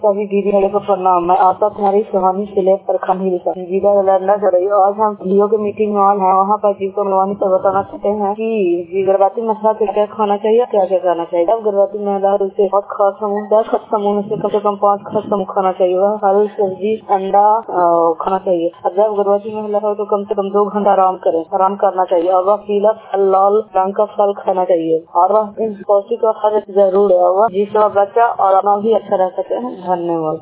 सभी दीदी को प्रणाम। मैं आशा तुम्हारी सुहानी सिले पर खमील का जीविका लड़ना कर रही हूँ। आज हम लियो के मीटिंग में है, वहाँ पर जीव को मिलवानी पर बताना चाहते हैं कि गर्भवती महिला को क्या खाना चाहिए, क्या क्या करना चाहिए। अब गर्भवती महिला उसे बहुत खास समूह 10 खास समूह में से कम 5 खास समूह खाना चाहिए। वह फल सब्जी अंडा खाना चाहिए। अब जब गर्भवती महिला हो तो कम से कम 2 घंटा आराम करना चाहिए। और वह पीला फल लाल रंग का फल खाना चाहिए। और वह पौष्टिक आहार जरूर है। वह जिसका बच्चा और अपना भी अच्छा रह सके। धन्यवाद।